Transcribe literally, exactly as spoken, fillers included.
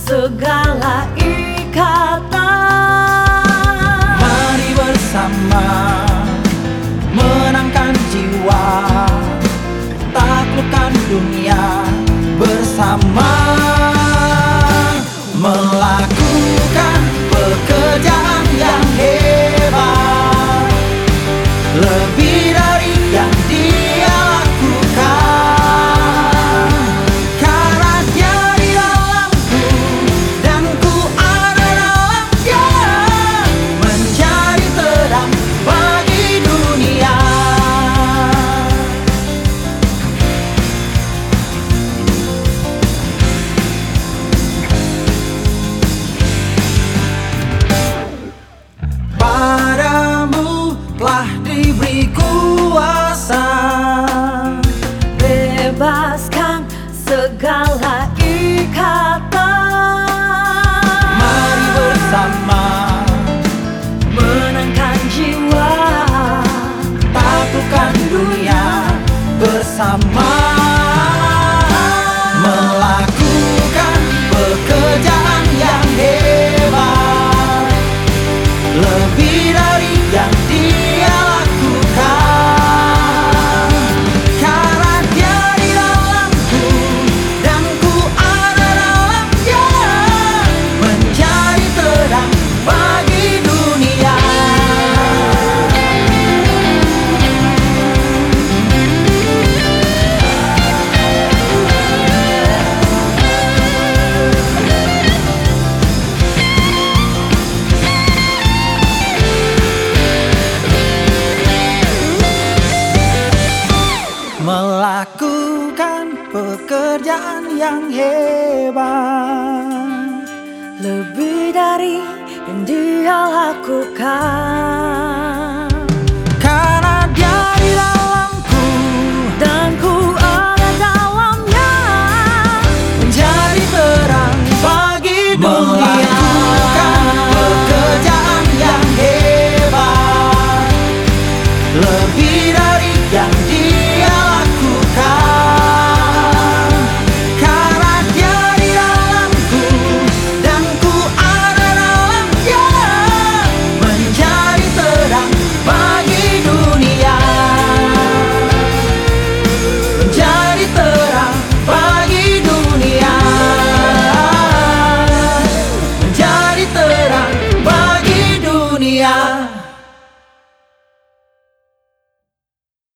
segala ikatan. Mari bersama menangkan jiwa, taklukkan dunia bersama, melakukan pekerjaan yang hebat, lebih dari yang dia lakukan. Karena dia di dalamku dan ku ada dalam dia, menjadi terang bagi dunia. Padamu telah diberi kuasa, Bebaskan segala ikatan. mari bersama Menangkan jiwa, taklukkan dunia bersama, melakukan pekerjaan yang hebat, lebih dari yang dia lakukan. Karena dia di dalamku dan ku ada dalam dia, menjadi terang bagi dunia. Melakukan pekerjaan yang hebat, lebih dari yang dia lakukan.